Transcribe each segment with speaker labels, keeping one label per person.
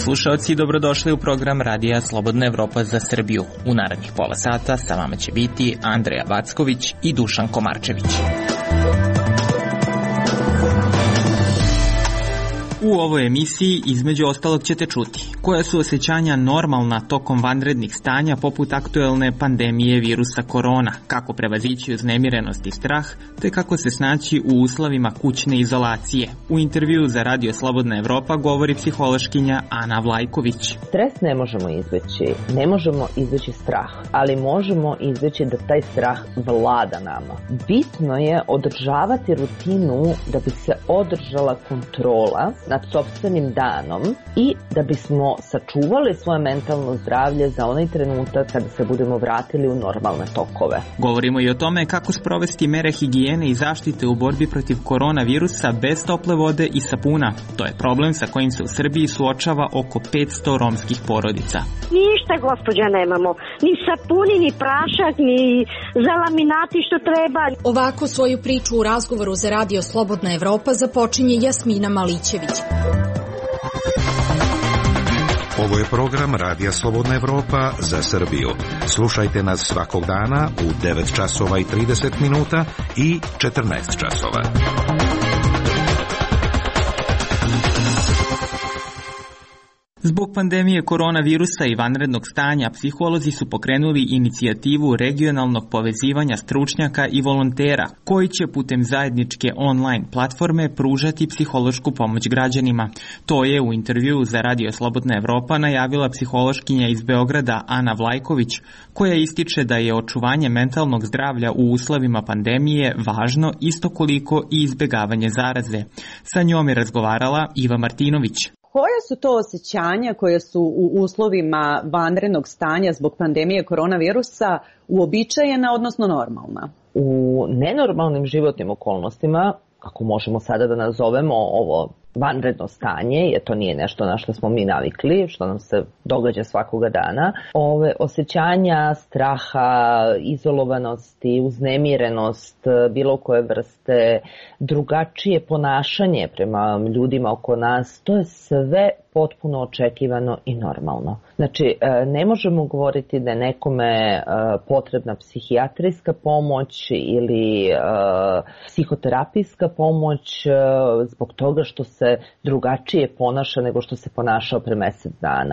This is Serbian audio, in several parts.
Speaker 1: slušaoci, dobrodošli u program Radija Slobodna Evropa za Srbiju. U narednih pola sata sa vama će biti Andreja Vacković i Dušan Komarčević. U ovoj emisiji između ostalog ćete čuti koja su osjećanja normalna tokom vanrednih stanja poput aktuelne pandemije virusa korona, kako prevazići uznemirenost i strah, te kako se snaći u uslovima kućne izolacije. U intervjuu za Radio Slobodna Evropa govori psihološkinja Ana Vlajković.
Speaker 2: Stres ne možemo izbeći, ne možemo izbeći strah, ali možemo izbeći da taj strah vlada nama. Bitno je održavati rutinu da bi se održala kontrola nad sopstvenim danom i da bismo sačuvali svoje mentalno zdravlje za onaj trenutak kada se budemo vratili u normalne tokove.
Speaker 1: Govorimo i o tome kako sprovesti mere higijene i zaštite u borbi protiv koronavirusa bez tople vode i sapuna. To je problem sa kojim se u Srbiji suočava oko 500 romskih porodica.
Speaker 3: Ništa, gospođa, nemamo. Ni sapuni, ni prašak, ni za laminati što treba.
Speaker 4: Ovako svoju priču u razgovoru za Radio Slobodna Evropa započinje Jasmina Malićević.
Speaker 5: Ovo je program Radija Slobodna Evropa za Srbiju. Slušajte nas svakog dana u 9 časova i 30 minuta i 14 časova.
Speaker 1: Zbog pandemije koronavirusa i vanrednog stanja, psiholozi su pokrenuli inicijativu regionalnog povezivanja stručnjaka i volontera, koji će putem zajedničke online platforme pružati psihološku pomoć građanima. To je u intervjuu za Radio Slobodna Evropa najavila psihološkinja iz Beograda Ana Vlajković, koja ističe da je očuvanje mentalnog zdravlja u uslovima pandemije važno isto koliko i izbegavanje zaraze. Sa njom je razgovarala Iva Martinović.
Speaker 6: Koja su to osjećanja koje su u uslovima vanrednog stanja zbog pandemije koronavirusa uobičajena, odnosno normalna?
Speaker 2: U nenormalnim životnim okolnostima, kako možemo sada da nazovemo ovo vanredno stanje, jer to nije nešto na što smo mi navikli, što nam se događa svakoga dana, ove osjećanja straha, izolovanosti, uznemirenost, bilo koje vrste, drugačije ponašanje prema ljudima oko nas, to je sve potpuno očekivano i normalno. Znači, ne možemo govoriti da je nekome potrebna psihijatrijska pomoć ili psihoterapijska pomoć zbog toga što se drugačije ponaša nego što se ponašao pre mesec dana.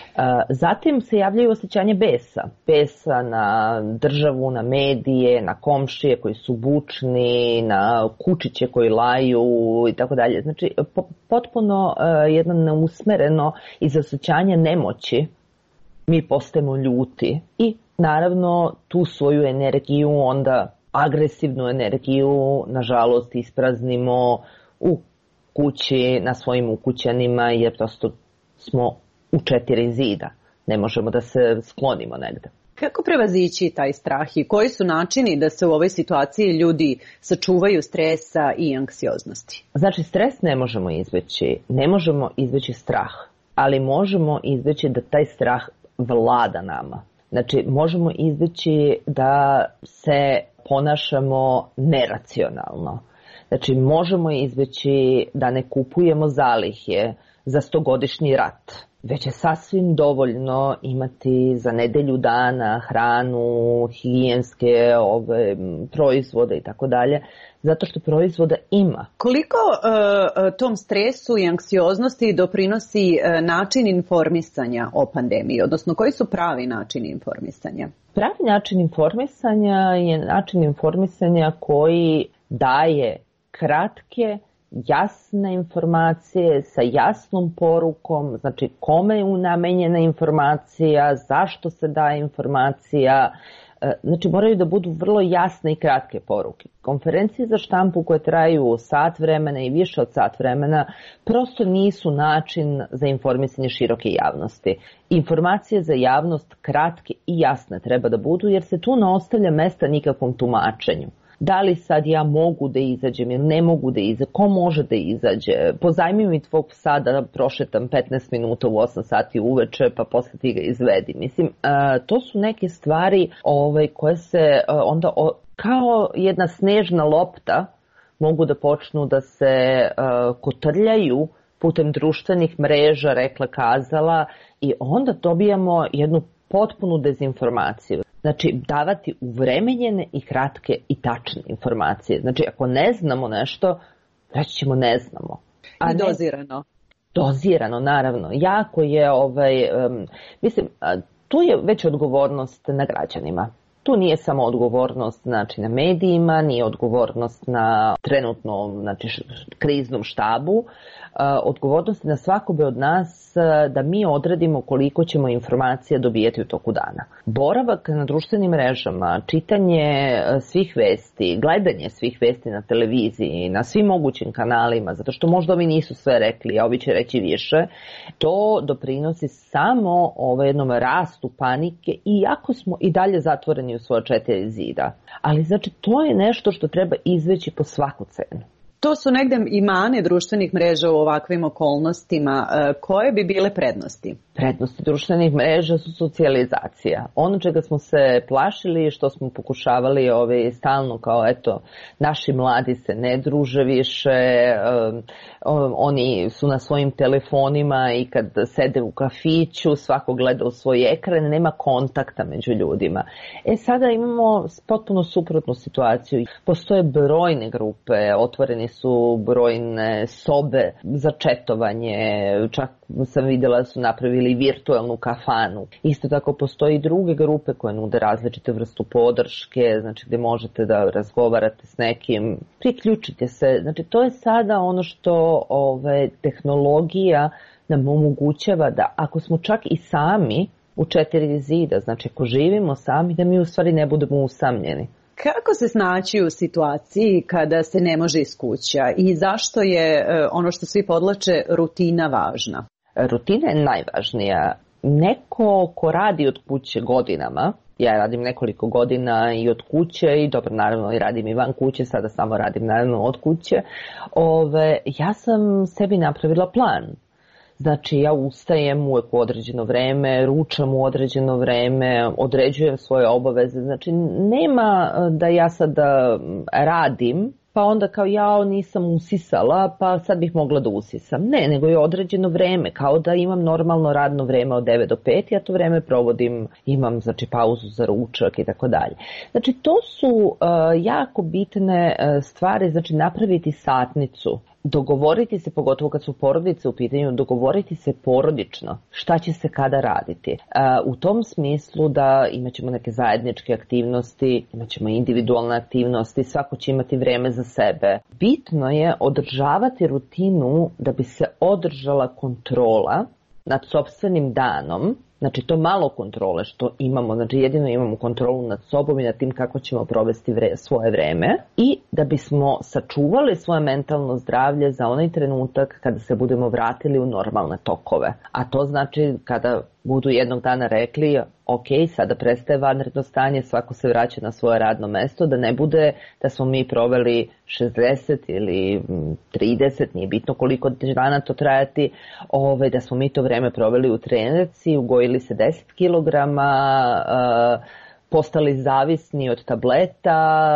Speaker 2: Zatim se javljaju osjećanje besa. Besa na državu, na medije, na komšije koji su bučni, na kučiće koji laju i tako dalje. Znači, potpuno jedno neusmereno iz osjećanja nemoći mi postajemo ljuti i naravno tu svoju energiju, onda agresivnu energiju, nažalost, ispraznimo u kući, na svojim ukućanima, jer prosto smo u 4 zida. Ne možemo da se sklonimo negde.
Speaker 6: Kako prevazići taj strah i koji su načini da se u ovoj situaciji ljudi sačuvaju stresa i anksioznosti?
Speaker 2: Znači, stres ne možemo izbeći. Ne možemo izbeći strah, ali možemo izbeći da taj strah vlada nama. Znači, možemo izbeći da se ponašamo neracionalno. Znači, možemo izbeći da ne kupujemo zalihe za 100-godišnji rat, već je sasvim dovoljno imati za nedelju dana hranu, higijenske proizvode i tako dalje, zato što proizvoda ima.
Speaker 6: Koliko tom stresu i anksioznosti doprinosi način informisanja o pandemiji, odnosno koji su pravi načini informisanja?
Speaker 2: Pravi način informisanja je način informisanja koji daje kratke, jasne informacije sa jasnom porukom, znači kome je namenjena informacija, zašto se daje informacija, znači moraju da budu vrlo jasne i kratke poruke. Konferencije za štampu koje traju sat vremena i više od sat vremena prosto nisu način za informisanje široke javnosti. Informacije za javnost kratke i jasne treba da budu, jer se tu ne ostavlja mesta nikakvom tumačenju. Da li sad ja mogu da izađem ili ne mogu da izađem, ko može da izađe, pozajmi mi tvog psa da prošetam 15 minuta u 8 sati uveče pa posle ti ga izvedi. Mislim, to su neke stvari koje se onda kao jedna snežna lopta mogu da počnu da se kotrljaju putem društvenih mreža rekla, kazala i onda dobijamo jednu potpunu dezinformaciju. Znači, davati uvremenjene i kratke i tačne informacije. Znači, ako ne znamo nešto, reći ćemo ne znamo.
Speaker 6: I dozirano.
Speaker 2: Dozirano, naravno. Jako je, mislim, tu je već odgovornost na građanima. Tu nije samo odgovornost, znači, na medijima, nije odgovornost na trenutnom, znači, kriznom štabu. Odgovornost je na svakome od nas da mi odredimo koliko ćemo informacija dobijeti u toku dana. Boravak na društvenim mrežama, čitanje svih vesti, gledanje svih vesti na televiziji, na svim mogućim kanalima, zato što možda ovi nisu sve rekli, a ovi će reći više, to doprinosi samo jednom rastu panike, iako smo i dalje zatvoreni u svoje 4 zida. Ali znači to je nešto što treba izveći po svaku cenu.
Speaker 6: To su negde i mane društvenih mreža u ovakvim okolnostima. Koje bi bile prednosti?
Speaker 2: Prednosti društvenih mreža su socijalizacija. Ono čega smo se plašili, što smo pokušavali stalno kao naši mladi se ne druže više, oni su na svojim telefonima i kad sede u kafiću, svako gleda u svoj ekran, nema kontakta među ljudima. Sada imamo potpuno suprotnu situaciju. Postoje brojne grupe, otvoreni su brojne sobe za četovanje, čak sam vidjela da su napravili virtualnu kafanu. Isto tako postoji i druge grupe koje nude različite vrstu podrške, znači gdje možete da razgovarate s nekim, priključite se. Znači to je sada ono što tehnologija nam omogućava da ako smo čak i sami u 4 zida, znači ako živimo sami, da mi u stvari ne budemo usamljeni.
Speaker 6: Kako se snaći u situaciji kada se ne može iz kuća i zašto je ono što svi podlače rutina važna?
Speaker 2: Rutina je najvažnija. Neko ko radi od kuće godinama, ja radim nekoliko godina i od kuće i dobro naravno i radim i van kuće, sada samo radim naravno od kuće, ja sam sebi napravila plan. Znači ja ustajem uvijek u određeno vreme, ručam u određeno vreme, određujem svoje obaveze. Znači nema da ja sada radim pa onda kao ja nisam usisala pa sad bih mogla da usisam. Ne, nego je određeno vreme, kao da imam normalno radno vreme od 9 do 5, ja to vreme provodim, imam znači pauzu za ručak i tako dalje. Znači to su jako bitne stvari, znači napraviti satnicu. Dogovoriti se, pogotovo kad su porodice u pitanju, dogovoriti se porodično šta će se kada raditi. U tom smislu da imat ćemo neke zajedničke aktivnosti, imat ćemo individualne aktivnosti, svako će imati vreme za sebe. Bitno je održavati rutinu da bi se održala kontrola nad sopstvenim danom. Znači to malo kontrole što imamo, znači jedino imamo kontrolu nad sobom i nad tim kako ćemo provesti svoje vreme i da bismo sačuvali svoje mentalno zdravlje za onaj trenutak kada se budemo vratili u normalne tokove. A to znači kada budu jednog dana rekli ok, sada prestaje vanredno stanje, svako se vraća na svoje radno mesto, da ne bude da smo mi proveli 60 ili 30, nije bitno koliko dana to trajati, da smo mi to vreme proveli u trenerci, ugojili se 10 kilograma, postali zavisni od tableta,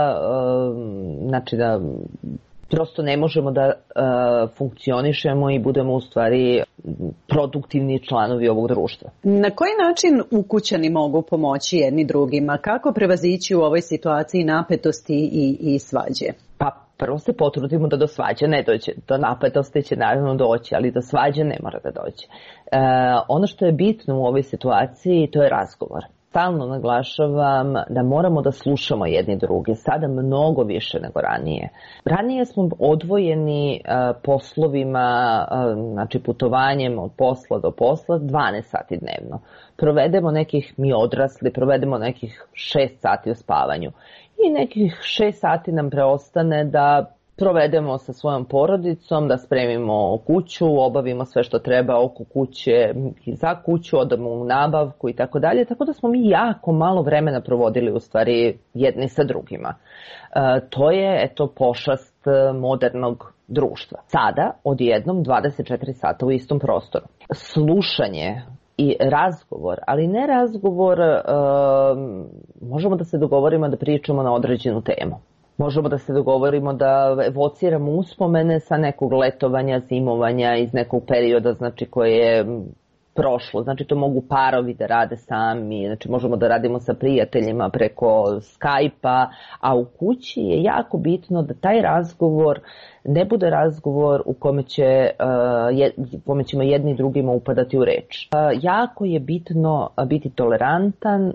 Speaker 2: znači da prosto ne možemo da funkcionišemo i budemo u stvari produktivni članovi ovog društva.
Speaker 6: Na koji način ukućani mogu pomoći jedni drugima? Kako prevazići u ovoj situaciji napetosti i svađe?
Speaker 2: Pa prvo se potrudimo da do svađe ne dođe. Do napetosti će naravno doći, ali do svađe ne mora da dođe. Ono što je bitno u ovoj situaciji to je razgovor. Stalno naglašavam da moramo da slušamo jedni druge, sada mnogo više nego ranije. Ranije smo odvojeni poslovima, znači putovanjem od posla do posla 12 sati dnevno. Provedemo mi odrasli, provedemo nekih 6 sati u spavanju. I nekih 6 sati nam preostane da provedemo sa svojom porodicom, da spremimo kuću, obavimo sve što treba oko kuće i za kuću, odamo u nabavku i tako dalje. Tako da smo mi jako malo vremena provodili u stvari jedni sa drugima. To je pošast modernog društva. Sada odjednom 24 sata u istom prostoru. Slušanje i razgovor, ali ne razgovor, možemo da se dogovorimo da pričamo na određenu temu. Možemo da se dogovorimo da evociramo uspomene sa nekog letovanja, zimovanja iz nekog perioda, znači koje je prošlo. Znači to mogu parovi da rade sami, znači možemo da radimo sa prijateljima preko Skype-a, a u kući je jako bitno da taj razgovor ne bude razgovor u kome ćemo jedni drugima upadati u reč. Jako je bitno biti tolerantan,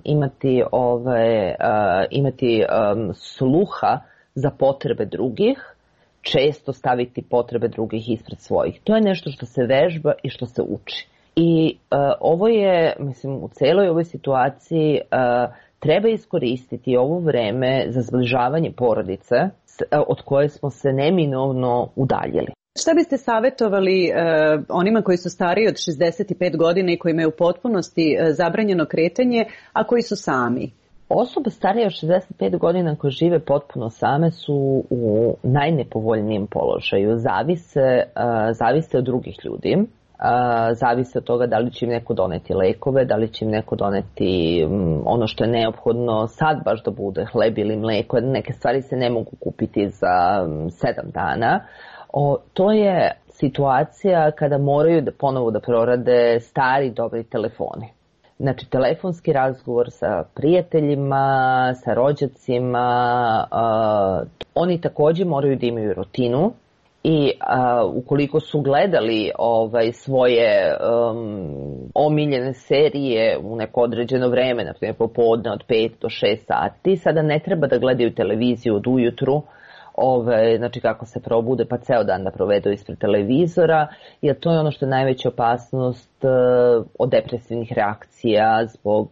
Speaker 2: imati sluha za potrebe drugih, često staviti potrebe drugih ispred svojih. To je nešto što se vežba i što se uči. I ovo je, mislim, u celoj ovoj situaciji treba iskoristiti ovo vreme za zbližavanje porodice od koje smo se neminovno udaljili.
Speaker 6: Šta biste savjetovali onima koji su stariji od 65 godina i kojima je u potpunosti zabranjeno kretanje, a koji su sami?
Speaker 2: Osobe starije od 65 godina koje žive potpuno same su u najnepovoljnijem položaju. Zavise od drugih ljudi. Zavise od toga da li će im neko doneti lekove, da li će im neko doneti ono što je neophodno sad baš da bude hleb ili mleko. Neke stvari se ne mogu kupiti za 7 dana. To je situacija kada moraju ponovo da prorade stari dobri telefoni. Znači telefonski razgovor sa prijateljima, sa rođacima, oni također moraju da imaju rutinu. I ukoliko su gledali svoje omiljene serije u neko određeno vreme, na primjer popodne od 5 do 6 sati, sada ne treba da gledaju televiziju od ujutru, znači kako se probude pa ceo dan da provedu ispred televizora, jer to je ono što je najveća opasnost od depresivnih reakcija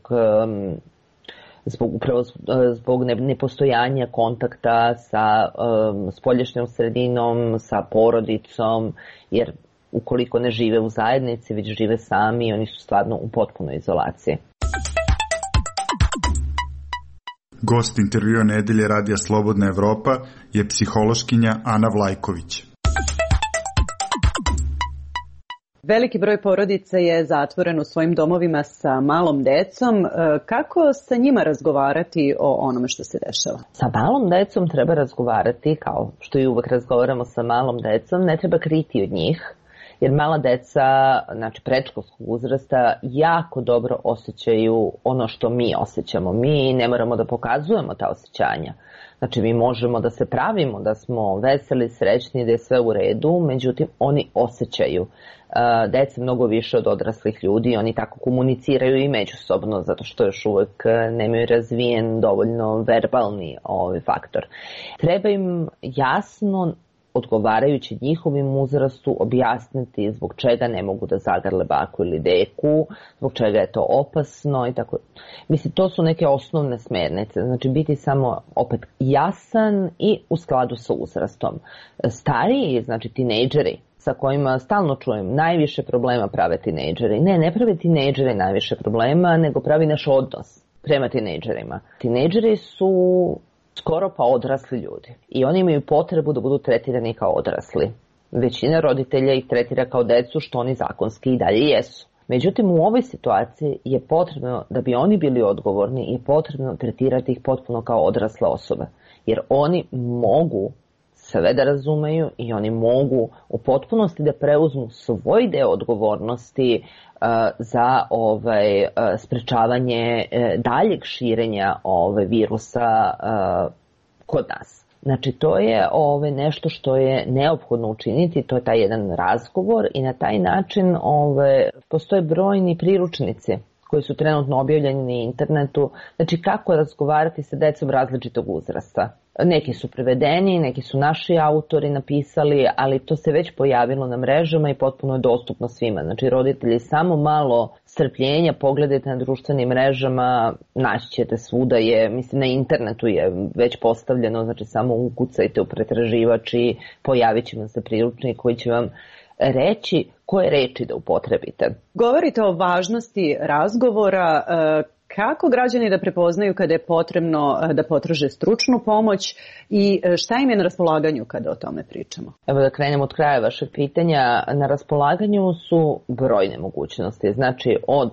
Speaker 2: zbog nepostojanja kontakta sa spoljašnjom sredinom, sa porodicom, jer ukoliko ne žive u zajednici, već žive sami, oni su stvarno u potpunoj izolaciji.
Speaker 7: Gost intervjua nedelje Radija Slobodna Evropa je psihološkinja Ana Vlajković.
Speaker 6: Veliki broj porodica je zatvoren u svojim domovima sa malom decom. Kako sa njima razgovarati o onome što se dešava?
Speaker 2: Sa malom decom treba razgovarati, kao što i uvek razgovaramo sa malom decom, ne treba kriti od njih, jer mala deca, znači predškolskog uzrasta, jako dobro osjećaju ono što mi osjećamo. Mi ne moramo da pokazujemo ta osjećanja. Znači mi možemo da se pravimo da smo veseli, srećni, da je sve u redu, međutim oni osjećaju. Deca mnogo više od odraslih ljudi, oni tako komuniciraju i međusobno, zato što još uvek nemaju razvijen dovoljno verbalni faktor. Treba im jasno, odgovarajući njihovim uzrastu, objasniti zbog čega ne mogu da zagrle baku ili deku, zbog čega je to opasno i tako. Mislim, to su neke osnovne smernice, znači biti samo opet jasan i u skladu sa uzrastom. Stariji, znači tinejdžeri, sa kojima stalno čujem, najviše problema prave tinejdžeri. Ne prave tinejdžeri najviše problema, nego pravi naš odnos prema tinejdžerima. Tinejdžeri su skoro pa odrasli ljudi i oni imaju potrebu da budu tretirani kao odrasli. Većina roditelja ih tretira kao decu, što oni zakonski i dalje jesu. Međutim, u ovoj situaciji je potrebno, da bi oni bili odgovorni, je potrebno tretirati ih potpuno kao odrasle osobe. Jer oni mogu sve da razumeju i oni mogu u potpunosti da preuzmu svoj deo odgovornosti za sprečavanje daljeg širenja virusa kod nas. Znači to je nešto što je neophodno učiniti, to je taj jedan razgovor i na taj način postoje brojni priručnici koji su trenutno objavljeni na internetu, znači kako razgovarati sa decom različitog uzrasta. Neki su prevedeni, neki su naši autori napisali, ali to se već pojavilo na mrežama i potpuno je dostupno svima. Znači roditelji, samo malo strpljenja, pogledajte na društvenim mrežama, naći ćete svuda je, mislim na internetu je već postavljeno, znači samo ukucajte u pretraživač i pojavit će vam se priručnik koji će vam reći koje reči da upotrebite.
Speaker 6: Govorite o važnosti razgovora. Kako građani da prepoznaju kada je potrebno da potraže stručnu pomoć i šta im je na raspolaganju kada o tome pričamo?
Speaker 2: Evo da krenemo od kraja vašeg pitanja. Na raspolaganju su brojne mogućnosti. Znači od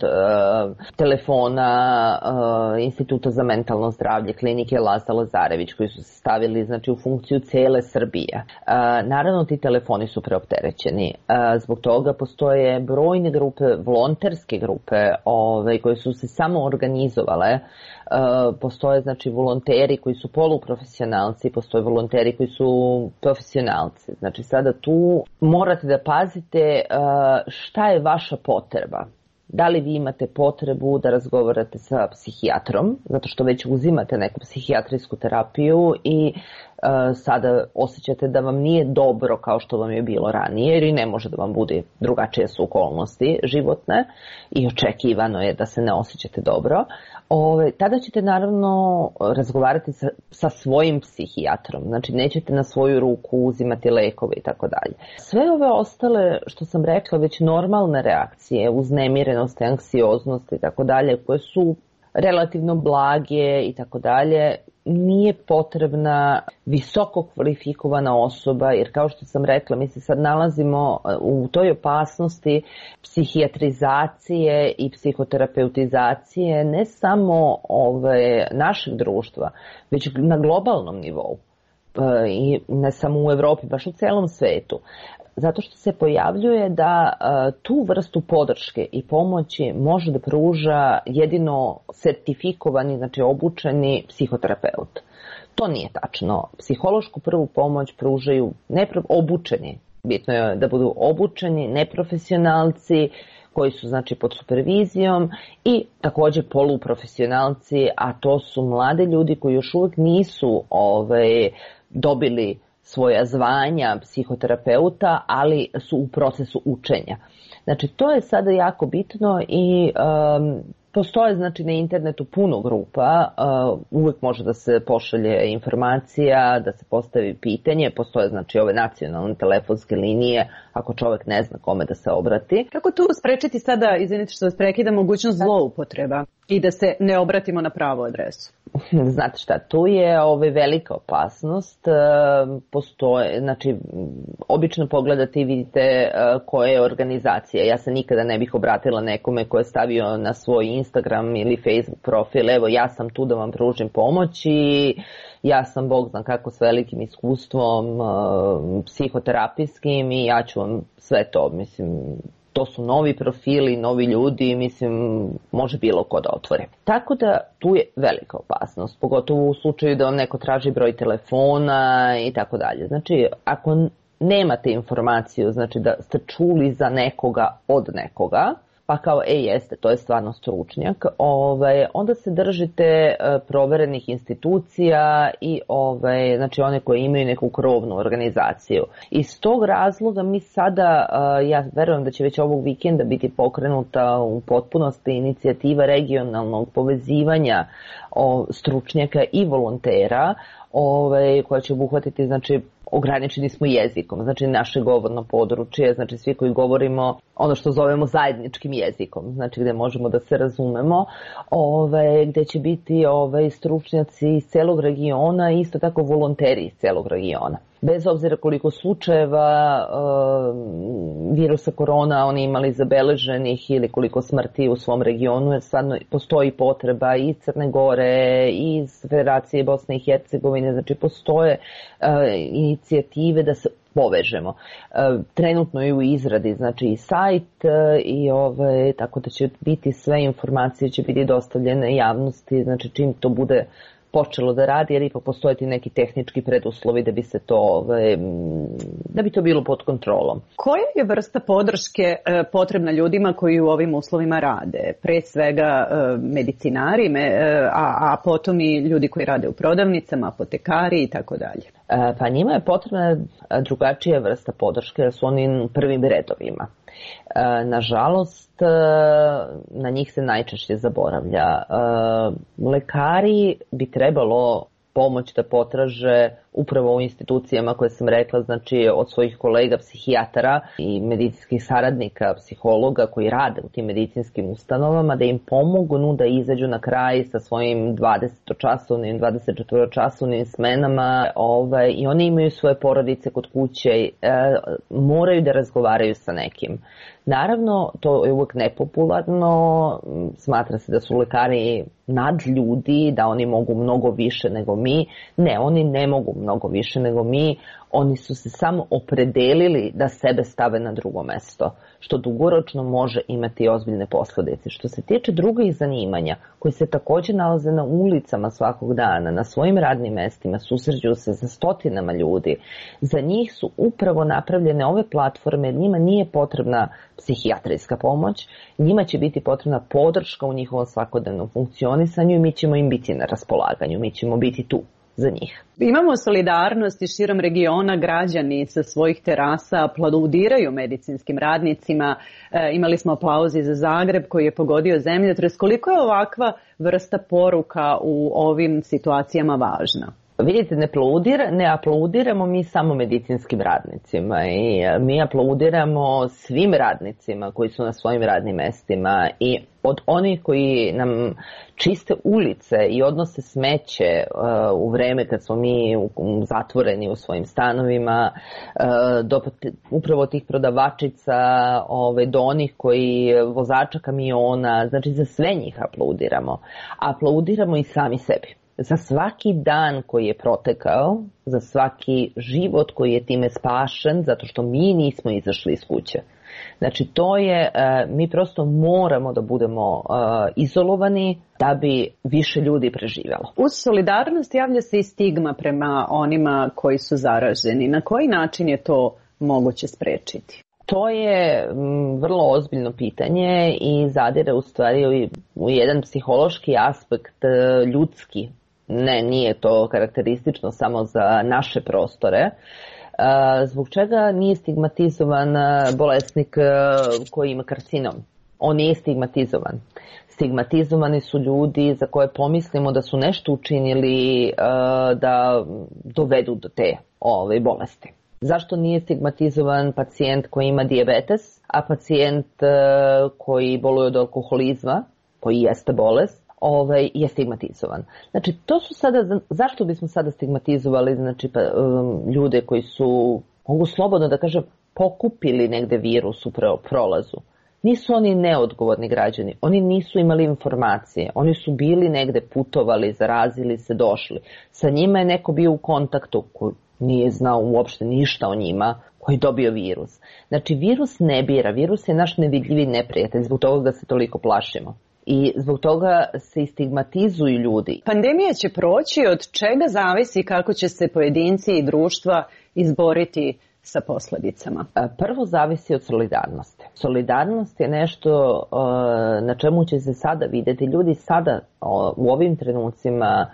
Speaker 2: telefona Instituta za mentalno zdravlje, klinike Laza Lazarević koji su se stavili znači, u funkciju cele Srbije. Naravno ti telefoni su preopterećeni. Zbog toga postoje brojne grupe, volonterske grupe koje su se samo organizovale. Postoje znači volonteri koji su poluprofesionalci, postoje volonteri koji su profesionalci. Znači sada tu morate da pazite šta je vaša potreba. Da li vi imate potrebu da razgovarate sa psihijatrom, zato što već uzimate neku psihijatrijsku terapiju i sada osjećate da vam nije dobro kao što vam je bilo ranije, jer i ne može da vam bude, drugačije su okolnosti životne i očekivano je da se ne osjećate dobro. Tada ćete naravno razgovarati sa svojim psihijatrom, znači nećete na svoju ruku uzimati lekove i tako dalje. Sve ove ostale, što sam rekla, već normalne reakcije, uznemirenost, anksioznost i tako dalje, koje su relativno blage i tako dalje, nije potrebna visoko kvalifikovana osoba, jer kao što sam rekla, mi se sad nalazimo u toj opasnosti psihijatrizacije i psihoterapeutizacije ne samo našeg društva, već na globalnom nivou i ne samo u Evropi, baš u celom svetu. Zato što se pojavljuje da tu vrstu podrške i pomoći može da pruža jedino sertifikovani, znači obučeni psihoterapeut. To nije tačno. Psihološku prvu pomoć pružaju obučeni. Bitno je da budu obučeni, neprofesionalci koji su znači pod supervizijom i također poluprofesionalci, a to su mladi ljudi koji još uvijek nisu dobili svoja zvanja psihoterapeuta, ali su u procesu učenja. Znači, to je sada jako bitno i postoje znači na internetu puno grupa, uvijek može da se pošalje informacija, da se postavi pitanje, postoje znači ove nacionalne telefonske linije, ako čovjek ne zna kome da se obrati.
Speaker 6: Kako tu sprečiti sada, izvinite što vas prekida, mogućnost zloupotreba i da se ne obratimo na pravu adresu?
Speaker 2: Znate šta, tu je velika opasnost, postoje, znači obično pogledate i vidite koje je organizacija. Ja se nikada ne bih obratila nekome ko je stavio na svoj Instagram ili Facebook profil, evo ja sam tu da vam pružim pomoć i ja sam Bog zna kako s velikim iskustvom psihoterapijskim i ja ću vam sve to, mislim, to su novi profili, novi ljudi, mislim, može bilo ko da otvore. Tako da tu je velika opasnost, pogotovo u slučaju da vam neko traži broj telefona i tako dalje. Znači, ako nemate informaciju, znači da ste čuli za nekoga od nekoga, pa kao, jeste, to je stvarno stručnjak, onda se držite proverenih institucija i znači one koje imaju neku krovnu organizaciju. Iz tog razloga mi sada, ja verujem da će već ovog vikenda biti pokrenuta u potpunosti inicijativa regionalnog povezivanja stručnjaka i volontera, koja će obuhvatiti, znači, ograničeni smo jezikom, znači naše govorno područje, znači svi koji govorimo ono što zovemo zajedničkim jezikom, znači gde možemo da se razumemo, gde će biti stručnjaci iz celog regiona i isto tako volonteri iz celog regiona. Bez obzira koliko slučajeva virusa korona oni imali zabeleženih ili koliko smrti u svom regionu, jer stvarno postoji potreba i Crne Gore i iz Federacije Bosne i Hercegovine, znači postoje inicijative da se povežemo. Trenutno je u izradi, znači i sajt i tako da će biti sve informacije će biti dostavljene javnosti, znači čim to bude počelo da radi, jer ipak postoje ti neki tehnički preduslovi da bi se to, da bi to bilo pod kontrolom.
Speaker 6: Koja je vrsta podrške potrebna ljudima koji u ovim uslovima rade? Pre svega medicinari, a potom i ljudi koji rade u prodavnicama, apotekari i tako dalje.
Speaker 2: Pa njima je potrebna drugačija vrsta podrške, jer su oni u prvim redovima. Nažalost, na njih se najčešće zaboravlja. Lekari bi trebalo pomoć da potraže upravo u institucijama koje sam rekla, znači od svojih kolega psihijatara i medicinskih saradnika, psihologa koji rade u tim medicinskim ustanovama, da im pomognu da izađu na kraj sa svojim 20-časovnim, 24-časovnim smenama i oni imaju svoje porodice kod kuće, moraju da razgovaraju sa nekim. Naravno, to je uvek nepopularno, smatra se da su lekari nadljudi, da oni mogu mnogo više nego mi. Ne, oni ne mogu mnogo više nego mi, oni su se samo opredelili da sebe stave na drugo mesto, što dugoročno može imati ozbiljne posledice. Što se tiče drugih zanimanja, koji se takođe nalaze na ulicama svakog dana, na svojim radnim mestima, susreću se sa stotinama ljudi, za njih su upravo napravljene ove platforme, jer njima nije potrebna psihijatrijska pomoć, njima će biti potrebna podrška u njihovom svakodnevnom funkcionisanju i mi ćemo im biti na raspolaganju, mi ćemo biti tu za njih.
Speaker 6: Imamo solidarnost i širom regiona, građani sa svojih terasa aplaudiraju medicinskim radnicima. Imali smo aplauzi za Zagreb koji je pogodio zemljotres. Koliko je ovakva vrsta poruka u ovim situacijama važna?
Speaker 2: Vidite, ne aplaudiramo mi samo medicinskim radnicima i mi aplaudiramo svim radnicima koji su na svojim radnim mestima i od onih koji nam čiste ulice i odnose smeće u vreme kad smo mi zatvoreni u svojim stanovima, do upravo tih prodavačica, do onih koji vozača kamiona, znači za sve njih aplaudiramo. Aplaudiramo i sami sebi. Za svaki dan koji je protekao, za svaki život koji je time spašen, zato što mi nismo izašli iz kuće. Znači to je, mi prosto moramo da budemo izolovani da bi više ljudi preživjelo.
Speaker 6: Uz solidarnost javlja se i stigma prema onima koji su zaraženi. Na koji način je to moguće sprečiti?
Speaker 2: To je vrlo ozbiljno pitanje i zadire u stvari u jedan psihološki aspekt ljudski. Ne, nije to karakteristično samo za naše prostore. Zbog čega nije stigmatizovan bolesnik koji ima karcinom? On nije stigmatizovan. Stigmatizovani su ljudi za koje pomislimo da su nešto učinili da dovedu do te bolesti. Zašto nije stigmatizovan pacijent koji ima dijabetes, a pacijent koji boluje od alkoholizma, koji jeste bolest, je stigmatizovan. Znači, to su sada, zašto bismo sada stigmatizovali ljude koji su, mogu slobodno da kažem, pokupili negde virus u prolazu? Nisu oni neodgovorni građani, oni nisu imali informacije, oni su bili negde, putovali, zarazili se, došli. Sa njima je neko bio u kontaktu koji nije znao uopšte ništa o njima, koji je dobio virus. Znači, virus ne bira, virus je naš nevidljivi neprijatelj, zbog toga ga se toliko plašimo. I zbog toga se i stigmatizuju ljudi.
Speaker 6: Pandemija će proći, od čega zavisi kako će se pojedinci i društva izboriti sa posljedicama?
Speaker 2: Prvo zavisi od solidarnosti. Solidarnost je nešto na čemu će se sada vidjeti. Ljudi sada u ovim trenucima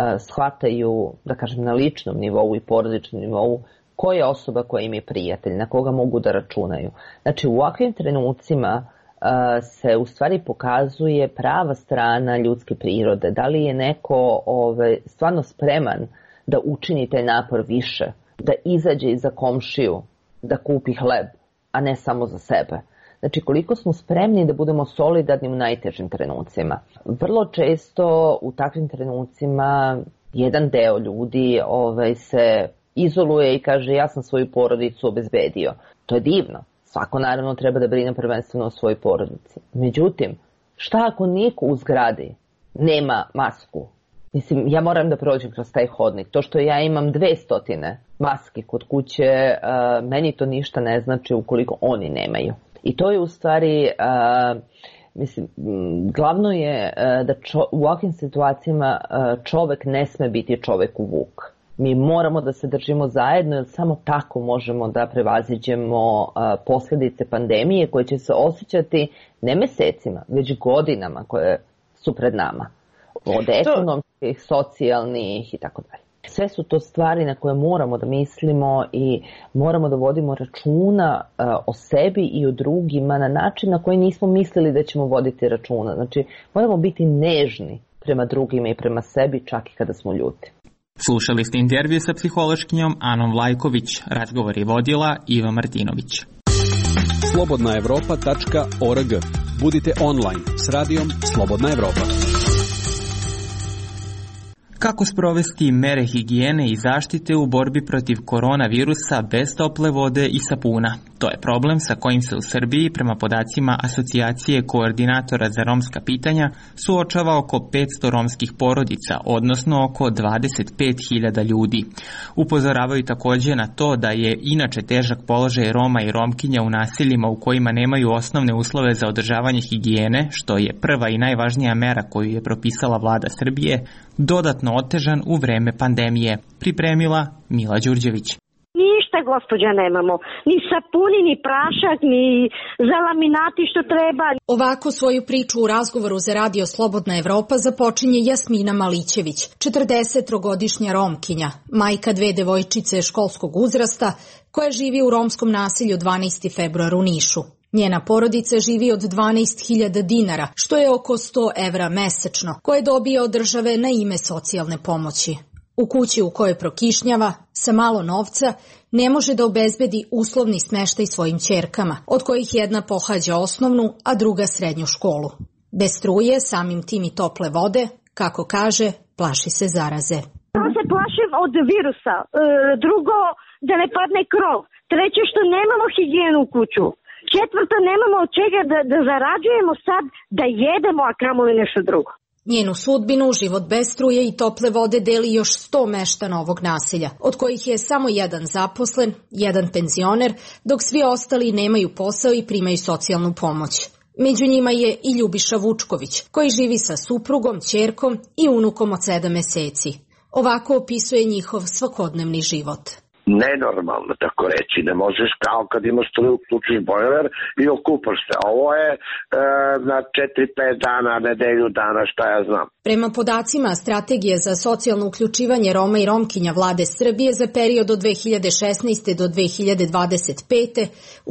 Speaker 2: shvataju, da kažem, na ličnom nivou i porodičnom nivou ko je osoba koja im je prijatelj, na koga mogu da računaju. Znači, u ovakvim trenucima se u stvari pokazuje prava strana ljudske prirode. Da li je neko stvarno spreman da učini taj napor više, da izađe iza komšiju, da kupi hleb, a ne samo za sebe. Znači, koliko smo spremni da budemo solidarni u najtežim trenucima. Vrlo često u takvim trenucima jedan deo ljudi se izoluje i kaže ja sam svoju porodicu obezbedio. To je divno. Svako naravno treba da brine prvenstveno o svojoj porodici. Međutim, šta ako niko u zgradi nema masku? Mislim, ja moram da prođem kroz taj hodnik. To što ja imam 200 maske kod kuće, meni to ništa ne znači ukoliko oni nemaju. I to je u stvari, glavno je da u ovakvim situacijama čovek ne sme biti čovek u vuk. Mi moramo da se držimo zajedno, jer samo tako možemo da prevaziđemo posljedice pandemije koje će se osjećati ne mesecima, već godinama koje su pred nama. Od ekonomskih, socijalnih i tako dalje. Sve su to stvari na koje moramo da mislimo i moramo da vodimo računa o sebi i o drugima na način na koji nismo mislili da ćemo voditi računa. Znači, moramo biti nežni prema drugima i prema sebi čak i kada smo ljuti.
Speaker 1: Slušali ste intervju sa psihološkinjom Anom Vlajković. Razgovor je vodila Iva Martinović.
Speaker 8: slobodnaevropa.org. Budite online s radijom Slobodna Evropa.
Speaker 1: Kako sprovesti mere higijene i zaštite u borbi protiv koronavirusa bez tople vode i sapuna? To je problem sa kojim se u Srbiji, prema podacima Asocijacije koordinatora za romska pitanja, suočava oko 500 romskih porodica, odnosno oko 25.000 ljudi. Upozoravaju takođe na to da je inače težak položaj Roma i Romkinja u naseljima u kojima nemaju osnovne uslove za održavanje higijene, što je prva i najvažnija mera koju je propisala vlada Srbije, dodatno otežan u vreme pandemije, pripremila Mila Đurđević.
Speaker 3: Ništa, gospođa, nemamo. Ni sapuni, ni prašak, ni za laminati što treba.
Speaker 4: Ovako svoju priču u razgovoru za Radio Slobodna Evropa započinje Jasmina Malićević, 43-godišnja Romkinja, majka dve devojčice školskog uzrasta, koja živi u romskom naselju 12. februar u Nišu. Njena porodica živi od 12.000 dinara, što je oko 100 evra mesečno, koje dobije od države na ime socijalne pomoći. U kući u kojoj prokišnjava, sa malo novca, ne može da obezbedi uslovni smeštaj svojim ćerkama, od kojih jedna pohađa osnovnu, a druga srednju školu. Bez struje, samim tim i tople vode, kako kaže, plaši se zaraze.
Speaker 3: Ja se plašim od virusa, drugo da ne padne krov, treće što nemamo higijenu u kuću, četvrto nemamo od čega da zarađujemo sad da jedemo, a kamoli nešto drugo.
Speaker 4: Njenu sudbinu, život bez struje i tople vode deli još 100 meštana ovog naselja, od kojih je samo jedan zaposlen, jedan penzioner, dok svi ostali nemaju posao i primaju socijalnu pomoć. Među njima je i Ljubiša Vučković, koji živi sa suprugom, ćerkom i unukom od 7 meseci. Ovako opisuje njihov svakodnevni život.
Speaker 9: Nenormalno, tako reći. Ne možeš kao kad imaš struju, uključiš bojler i okupaš se. Ovo je na 4-5 dana, nedelju dana, šta ja znam.
Speaker 4: Prema podacima Strategije za socijalno uključivanje Roma i Romkinja vlade Srbije za period od 2016. do 2025. u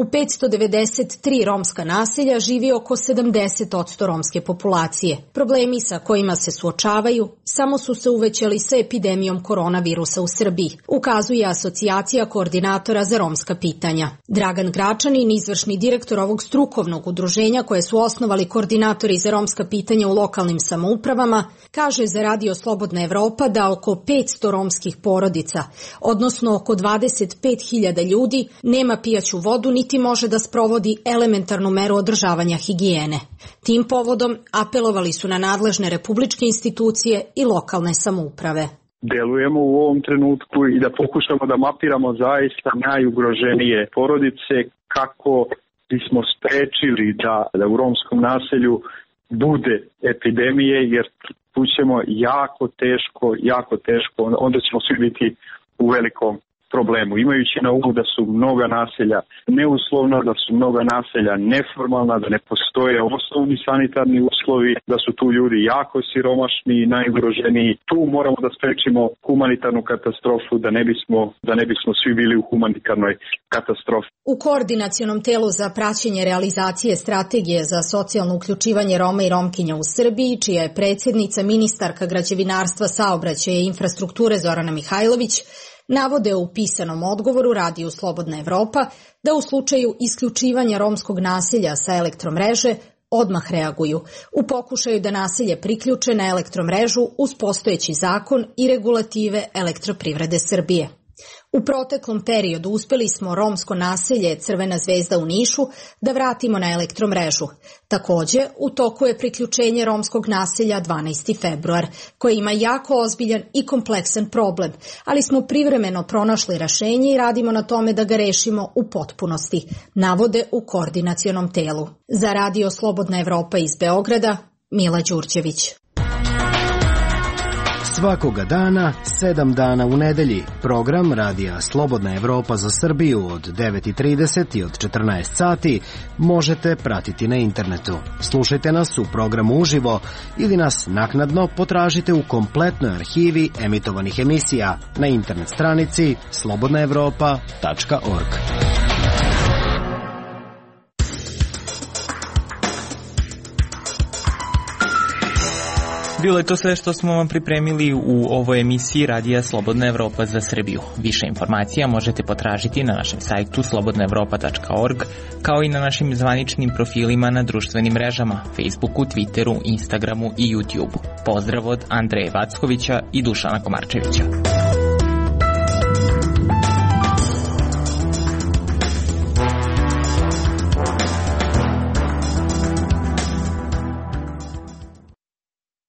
Speaker 4: 593 romska naselja živi oko 70% romske populacije. Problemi sa kojima se suočavaju samo su se uvećali sa epidemijom koronavirusa u Srbiji, ukazuje Asocijacija koordinatora za romska pitanja. Dragan Gračanin, izvršni direktor ovog strukovnog udruženja koje su osnovali koordinatori za romska pitanja u lokalnim samoupravama, kaže za Radio Slobodna Evropa da oko 500 romskih porodica, odnosno oko 25.000 ljudi, nema pijaću vodu niti može da sprovodi elementarnu meru održavanja higijene. Tim povodom apelovali su na nadležne republičke institucije i lokalne samouprave.
Speaker 10: Delujemo u ovom trenutku i da pokušamo da mapiramo zaista najugroženije porodice kako bismo sprečili da u romskom naselju bude epidemije, jer tu ćemo jako teško, onda ćemo svi biti u velikom problemu. Imajući na umu da su mnoga naselja neuslovna, da su mnoga naselja neformalna, da ne postoje osnovni sanitarni uslovi, da su tu ljudi jako siromašni i najugroženiji. Tu moramo da sprečimo humanitarnu katastrofu, da ne bismo svi bili u humanitarnoj katastrofi.
Speaker 4: U koordinacionom telu za praćenje realizacije strategije za socijalno uključivanje Roma i Romkinja u Srbiji, čija je predsjednica ministarka građevinarstva, saobraćaja i infrastrukture Zorana Mihajlović, navode u pisanom odgovoru Radiju Slobodna Evropa da u slučaju isključivanja romskog naselja sa elektromreže odmah reaguju u pokušaju da naselje priključe na elektromrežu uz postojeći zakon i regulative Elektroprivrede Srbije. U proteklom periodu uspeli smo romsko naselje Crvena zvezda u Nišu da vratimo na elektromrežu. Takođe, u toku je priključenje romskog naselja 12. februar, koje ima jako ozbiljan i kompleksan problem, ali smo privremeno pronašli rešenje i radimo na tome da ga rešimo u potpunosti, navode u koordinacionom telu. Za Radio Slobodna Evropa iz Beograda, Mila Đurđević.
Speaker 11: Svakoga dana, 7 dana u nedelji, program Radija Slobodna Evropa za Srbiju od 9:30 i od 14 sati možete pratiti na internetu. Slušajte nas u programu uživo ili nas naknadno potražite u kompletnoj arhivi emitovanih emisija na internet stranici slobodnaevropa.org.
Speaker 1: Bilo je to sve što smo vam pripremili u ovoj emisiji Radija Slobodna Evropa za Srbiju. Više informacija možete potražiti na našem sajtu slobodnaevropa.org, kao i na našim zvaničnim profilima na društvenim mrežama, Facebooku, Twitteru, Instagramu i YouTubeu. Pozdrav od Andreja Vackovića i Dušana Komarčevića.